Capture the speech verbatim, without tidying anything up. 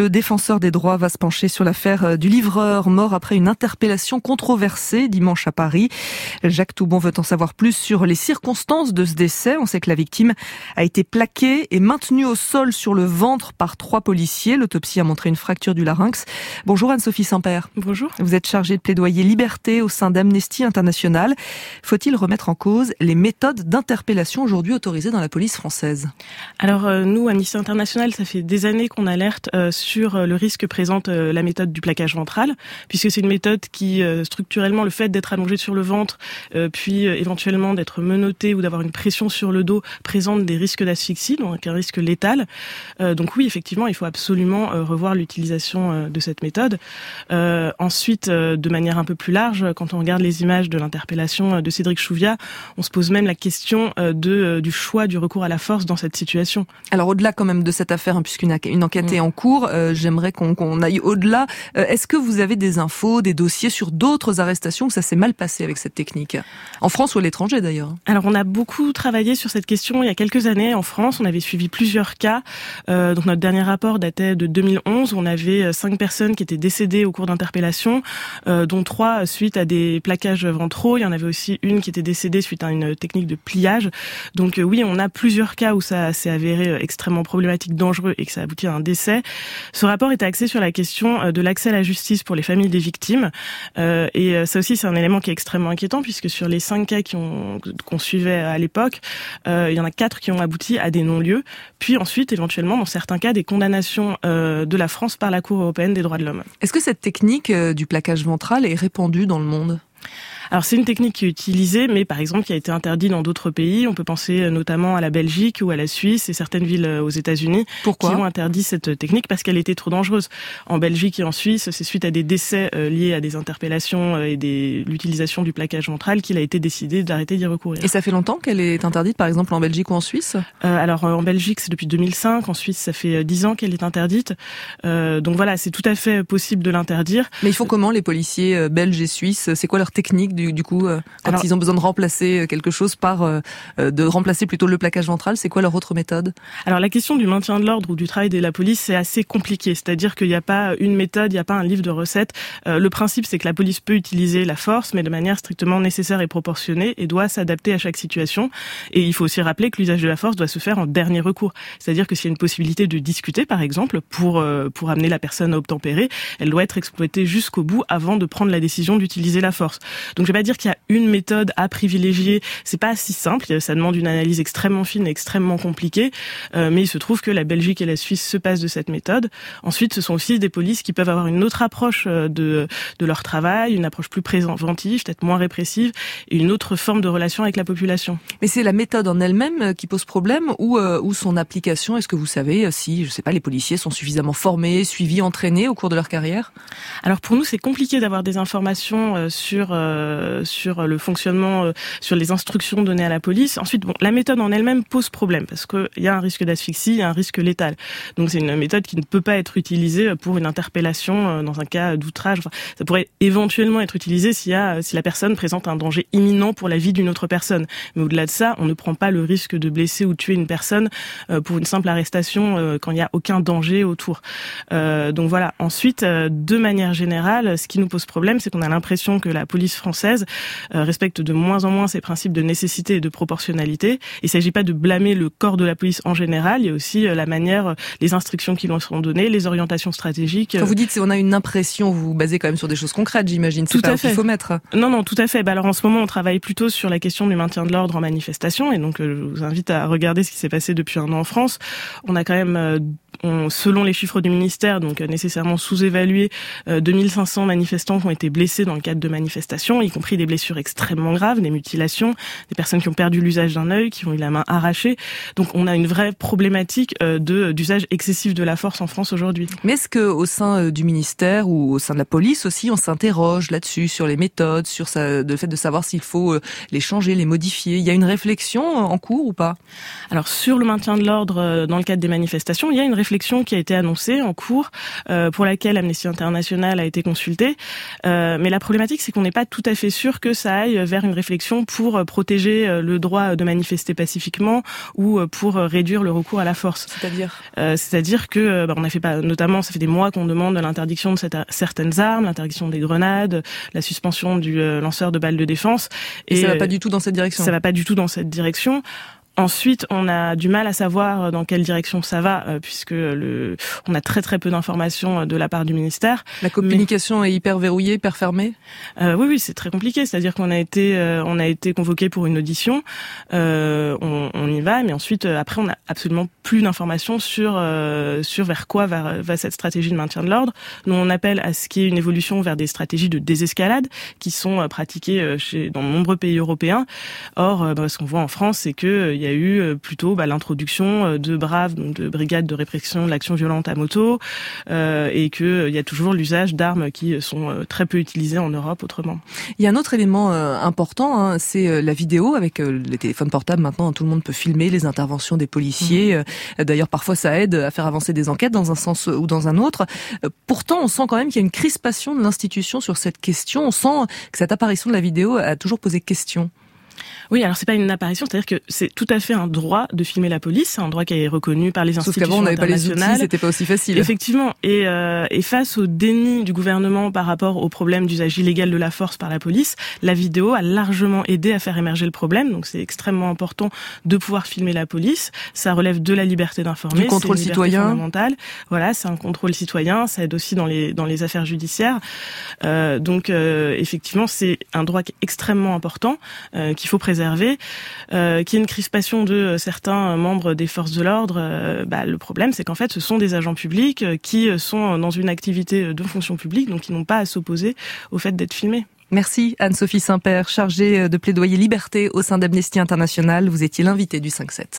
Le défenseur des droits va se pencher sur l'affaire du livreur mort après une interpellation controversée dimanche à Paris. Jacques Toubon veut en savoir plus sur les circonstances de ce décès. On sait que la victime a été plaquée et maintenue au sol sur le ventre par trois policiers. L'autopsie a montré une fracture du larynx. Bonjour Anne-Sophie Saint-Père. Bonjour. Vous êtes chargée de plaidoyer liberté au sein d'Amnesty International. Faut-il remettre en cause les méthodes d'interpellation aujourd'hui autorisées dans la police française ? Alors euh, nous, Amnesty International, ça fait des années qu'on alerte euh, sur le risque que présente euh, la méthode du plaquage ventral, puisque c'est une méthode qui, euh, structurellement, le fait d'être allongé sur le ventre, euh, puis euh, éventuellement d'être menotté ou d'avoir une pression sur le dos, présente des risques d'asphyxie, donc un risque létal. Euh, donc oui, effectivement, il faut absolument euh, revoir l'utilisation euh, de cette méthode. Euh, ensuite, euh, de manière un peu plus large, quand on regarde les images de l'interpellation de Cédric Chouviat, on se pose même la question euh, de, euh, du choix du recours à la force dans cette situation. Alors au-delà quand même de cette affaire, hein, puisqu'une une enquête mmh. est en cours, euh, j'aimerais qu'on, qu'on aille au-delà. Euh, est-ce que vous avez des infos, des dossiers sur d'autres arrestations où ça s'est mal passé avec cette technique ? En France ou à l'étranger d'ailleurs ? Alors on a beaucoup travaillé sur cette question il y a quelques années en France. On avait suivi plusieurs cas. Euh, donc notre dernier rapport datait de deux mille onze. Où on avait cinq personnes qui étaient décédées au cours d'interpellations, euh, dont trois suite à des plaquages ventraux. Il y en avait aussi une qui était décédée suite à une technique de pliage. Donc euh, oui, on a plusieurs cas où ça s'est avéré extrêmement problématique, dangereux et que ça a abouti à un décès. Ce rapport était axé sur la question de l'accès à la justice pour les familles des victimes. Euh, et ça aussi, c'est un élément qui est extrêmement inquiétant puisque sur les cinq cas qui ont, qu'on suivait à l'époque, euh, il y en a quatre qui ont abouti à des non-lieux. Puis ensuite, éventuellement, dans certains cas, des condamnations euh, de la France par la Cour européenne des droits de l'homme. Est-ce que cette technique euh, du plaquage ventral est répandue dans le monde ? Alors c'est une technique qui est utilisée, mais par exemple qui a été interdite dans d'autres pays. On peut penser notamment à la Belgique ou à la Suisse et certaines villes aux États-Unis. Pourquoi ? Qui ont interdit cette technique parce qu'elle était trop dangereuse. En Belgique et en Suisse, c'est suite à des décès liés à des interpellations et des, l'utilisation du plaquage ventral qu'il a été décidé d'arrêter d'y recourir. Et ça fait longtemps qu'elle est interdite, par exemple en Belgique ou en Suisse ? euh, Alors en Belgique, c'est depuis deux mille cinq. En Suisse, ça fait dix ans qu'elle est interdite. Euh, donc voilà, c'est tout à fait possible de l'interdire. Mais ils font comment les policiers belges et suisses ? C'est quoi leur technique du, du coup euh, quand Alors, ils ont besoin de remplacer quelque chose par euh, de remplacer plutôt le plaquage ventral, c'est quoi leur autre méthode ? Alors la question du maintien de l'ordre ou du travail de la police, c'est assez compliqué, c'est-à-dire qu'il n'y a pas une méthode, il n'y a pas un livre de recettes. Euh, le principe, c'est que la police peut utiliser la force, mais de manière strictement nécessaire et proportionnée, et doit s'adapter à chaque situation. Et il faut aussi rappeler que l'usage de la force doit se faire en dernier recours, c'est-à-dire que s'il y a une possibilité de discuter, par exemple, pour euh, pour amener la personne à obtempérer, elle doit être exploitée jusqu'au bout avant de prendre la décision d'utiliser la force. Donc je vais pas dire qu'il y a une méthode à privilégier, c'est pas si simple, ça demande une analyse extrêmement fine et extrêmement compliquée, euh, mais il se trouve que la Belgique et la Suisse se passent de cette méthode. Ensuite, ce sont aussi des polices qui peuvent avoir une autre approche de de leur travail, une approche plus préventive, peut-être moins répressive, et une autre forme de relation avec la population. Mais c'est la méthode en elle-même qui pose problème ou euh, ou son application ? Est-ce que vous savez si, je sais pas, les policiers sont suffisamment formés, suivis, entraînés au cours de leur carrière ? Alors pour nous, c'est compliqué d'avoir des informations euh, sur euh, sur le fonctionnement, euh, sur les instructions données à la police. Ensuite, bon, la méthode en elle-même pose problème parce qu'il y a un risque d'asphyxie, il y a un risque létal. Donc c'est une méthode qui ne peut pas être utilisée pour une interpellation euh, dans un cas d'outrage. Enfin, ça pourrait éventuellement être utilisé s'il y a, si la personne présente un danger imminent pour la vie d'une autre personne. Mais au-delà de ça, on ne prend pas le risque de blesser ou tuer une personne euh, pour une simple arrestation euh, quand il n'y a aucun danger autour. Euh, donc voilà. Ensuite, euh, de manière générale, ce qui nous pose problème, c'est qu'on a l'impression que la police française euh, respecte de moins en moins ces principes de nécessité et de proportionnalité. Il ne s'agit pas de blâmer le corps de la police en général, il y a aussi euh, la manière, euh, les instructions qui leur seront données, les orientations stratégiques. Quand vous dites on a une impression, vous vous basez quand même sur des choses concrètes, j'imagine. C'est tout pas à fait. Qu'il faut mettre. Non, non, tout à fait. Bah alors en ce moment, on travaille plutôt sur la question du maintien de l'ordre en manifestation, et donc euh, je vous invite à regarder ce qui s'est passé depuis un an en France. On a quand même euh, on, selon les chiffres du ministère, donc euh, nécessairement sous-évalué, euh, deux mille cinq cents manifestants qui ont été blessés dans le cadre de manifestations, y compris des blessures extrêmement graves, des mutilations, des personnes qui ont perdu l'usage d'un œil, qui ont eu la main arrachée. Donc on a une vraie problématique euh, de d'usage excessif de la force en France aujourd'hui. Mais est-ce que au sein du ministère ou au sein de la police aussi, on s'interroge là-dessus, sur les méthodes, sur ça, le fait de savoir s'il faut les changer, les modifier? Il y a une réflexion en cours ou pas? Alors sur le maintien de l'ordre dans le cadre des manifestations, il y a une réflexion réflexion qui a été annoncée en cours, euh, pour laquelle Amnesty International a été consulté. Euh, mais la problématique, c'est qu'on n'est pas tout à fait sûr que ça aille vers une réflexion pour protéger le droit de manifester pacifiquement ou pour réduire le recours à la force. C'est-à-dire euh, C'est-à-dire que bah, on a fait pas, notamment, ça fait des mois qu'on demande l'interdiction de cette, certaines armes, l'interdiction des grenades, la suspension du euh, lanceur de balles de défense. Et, et ça va pas du tout dans cette direction. Ça va pas du tout dans cette direction. Ensuite, on a du mal à savoir dans quelle direction ça va, euh, puisque le, on a très très peu d'informations de la part du ministère. La communication Mais, est hyper verrouillée, hyper fermée. Euh, oui, oui, c'est très compliqué. C'est-à-dire qu'on a été, euh, on a été convoqué pour une audition. Euh, on, on y va, mais ensuite, euh, après, on a absolument plus d'informations sur euh, sur vers quoi va, va cette stratégie de maintien de l'ordre. Nous, on appelle à ce qu'il y ait une évolution vers des stratégies de désescalade qui sont euh, pratiquées euh, chez dans de nombreux pays européens. Or, euh, bah, ce qu'on voit en France, c'est que euh, il y a eu plutôt bah, l'introduction de braves, de brigades de répression de l'action violente à moto, euh, et qu'il euh, y a toujours l'usage d'armes qui sont euh, très peu utilisées en Europe autrement. Il y a un autre élément euh, important, hein, c'est euh, la vidéo. Avec euh, les téléphones portables, maintenant, tout le monde peut filmer les interventions des policiers. Mmh. Euh, d'ailleurs, parfois, ça aide à faire avancer des enquêtes dans un sens ou dans un autre. Euh, pourtant, on sent quand même qu'il y a une crispation de l'institution sur cette question. On sent que cette apparition de la vidéo a toujours posé question. Oui, alors c'est pas une apparition, c'est-à-dire que c'est tout à fait un droit de filmer la police, c'est un droit qui est reconnu par les institutions internationales. Sauf qu'avant, on n'avait pas les outils, c'était pas aussi facile. Effectivement, et, euh, et face au déni du gouvernement par rapport au problème d'usage illégal de la force par la police, la vidéo a largement aidé à faire émerger le problème, donc c'est extrêmement important de pouvoir filmer la police. Ça relève de la liberté d'informer, du contrôle c'est une citoyen. Fondamentale. Voilà, c'est un contrôle citoyen, ça aide aussi dans les dans les affaires judiciaires. Euh, donc euh, effectivement, c'est un droit qui est extrêmement important, euh, qu'il faut préserver. Euh, qu'il y ait une crispation de certains membres des forces de l'ordre, euh, bah, le problème c'est qu'en fait ce sont des agents publics euh, qui sont dans une activité de fonction publique, donc ils n'ont pas à s'opposer au fait d'être filmés. Merci Anne-Sophie Saint-Père, chargée de plaidoyer liberté au sein d'Amnesty International. Vous étiez l'invitée du cinq sept.